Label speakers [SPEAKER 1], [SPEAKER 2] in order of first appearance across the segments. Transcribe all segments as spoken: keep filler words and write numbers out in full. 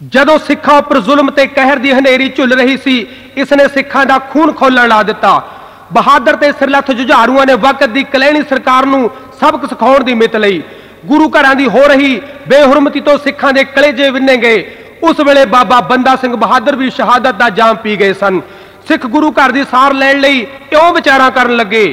[SPEAKER 1] ਜਦੋਂ ਸਿੱਖਾਂ ਉੱਪਰ ਜ਼ੁਲਮ ਤੇ ਕਹਿਰ ਦੀ ਹਨੇਰੀ ਝੁੱਲ ਰਹੀ ਸੀ, ਇਸਨੇ ਸਿੱਖਾਂ ਦਾ ਖੂਨ ਖੋਲਣ ਲਾ ਦਿੱਤਾ। ਬਹਾਦਰ ਤੇ ਸਿਰਲੱਥ ਜੁਝਾਰੂਆਂ ਨੇ ਵਕਤ ਦੀ ਕਲੈਣੀ ਸਰਕਾਰ ਨੂੰ ਸਬਕ ਸਿਖਾਉਣ ਦੀ ਮਿੱਤ ਲਈ। ਗੁਰੂ ਘਰਾਂ ਦੀ ਹੋ ਰਹੀ ਬੇਹੁਰਮਤੀ ਤੋਂ ਸਿੱਖਾਂ ਦੇ ਕਲੇਜੇ ਵਿੰਨੇ ਗਏ। ਉਸ ਵੇਲੇ ਬਾਬਾ ਬੰਦਾ ਸਿੰਘ ਬਹਾਦਰ ਵੀ ਸ਼ਹਾਦਤ ਦਾ ਜਾਮ ਪੀ ਗਏ ਸਨ। ਸਿੱਖ ਗੁਰੂ ਘਰ ਦੀ ਸਾਰ ਲੈਣ ਲਈ ਕਿਉਂ ਵਿਚਾਰਾਂ ਕਰਨ ਲੱਗੇ।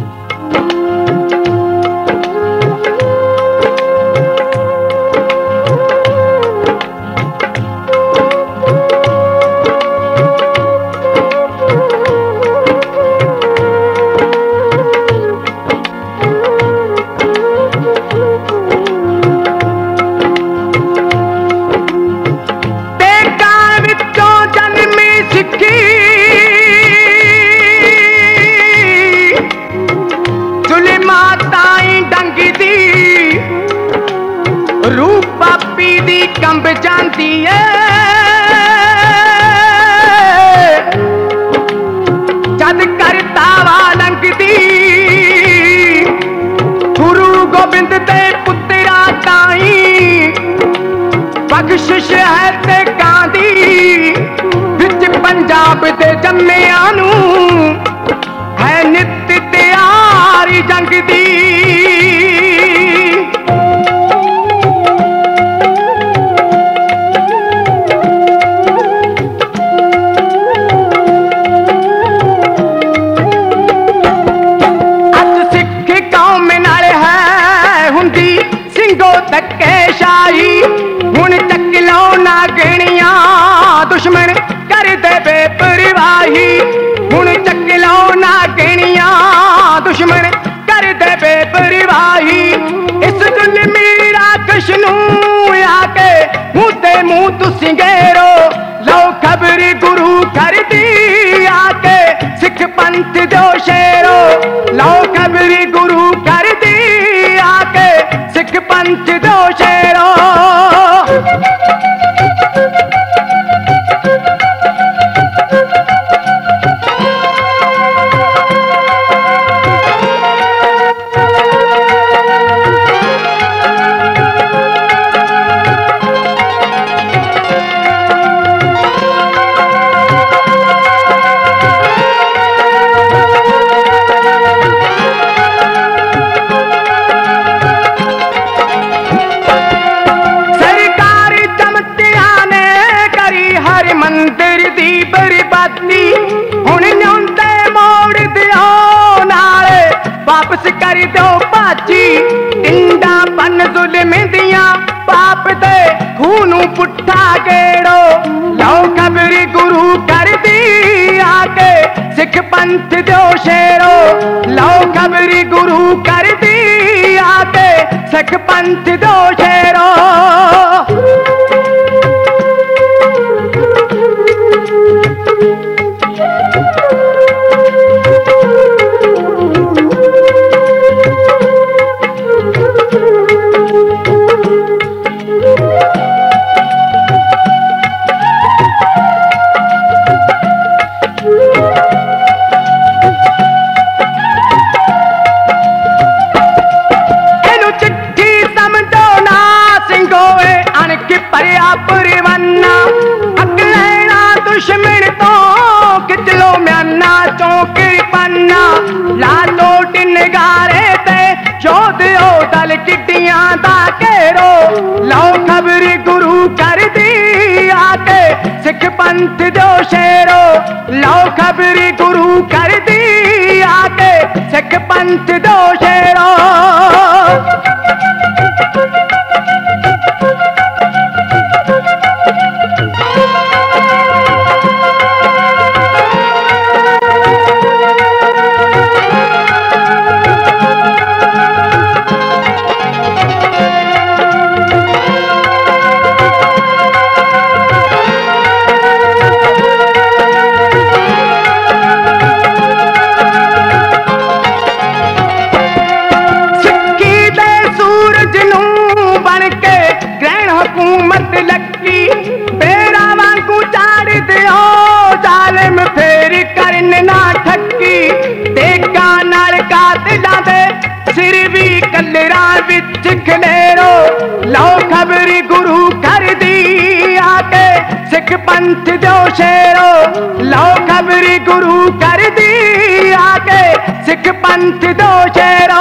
[SPEAKER 2] कंब जानती है जद करता लंघदी गुरु गोबिंद दे पुत्रा ताई बख्शिश है ते गांधी विच पंजाब दे जम्मिया नू है नित तैयारी जंग दी। हुण चक लो ना गिणिया दुश्मन कर दे बेपरवाही। हुण चक लो ना गिणिया दुश्मन कर दे बेपरवाही। इस जुल्मी राक्षस नू आके मुंह ते मुंह तुसी गेरो लो खबर गुरु कर दी आके सिख पंथ दो शेरो। लो खबर गुरु कर दी आके सिख पंथ दो शेरो। वापस कर दो भाजी टिंडा पन जुल्म दिया पाप दे खूनू पुट्ठा गेड़ो। लो खबर गुरु कर दी आके सिख पंथ दो शेरो। लो खबर गुरु कर दी आके सिख पंथ दो शेरो। परवाना अगलेना दुश्मन तो किचलो म्याना चौंकड़ी पन्ना लालो टिनगारे ते जोधो दल किटियां दा घेरो। लो खबर गुरु कर दी आके सिख पंथ दो शेरो। लो खबर गुरु कर दी आके सिख पंथ दो शेरो। सिख पंथ जो शेरो लो खबरी गुरु कर दी आके सिख पंथ जो शेरो।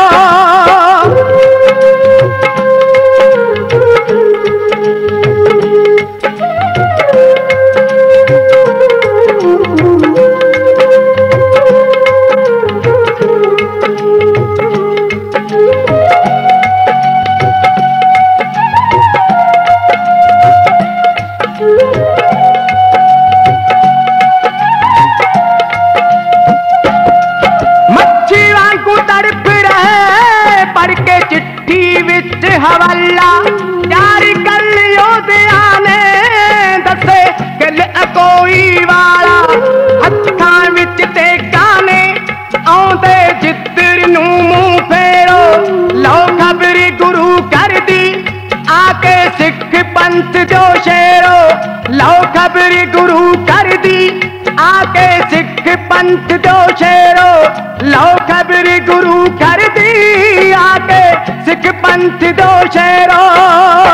[SPEAKER 2] हवाला जारी कर लियो दयाने दसे गल कोई वाला हत्थां विच ते गाने आउंदे जिद्दर नूं मूंह फेरो लो खबरी गुरु कर दी आके सिख पंथ जो शेरो। लो खबरी गुरु कर दी आके सिख पंथ जो शेरो। लो खबरी गुरु कर दी आके सिख पंथ जो शेरो।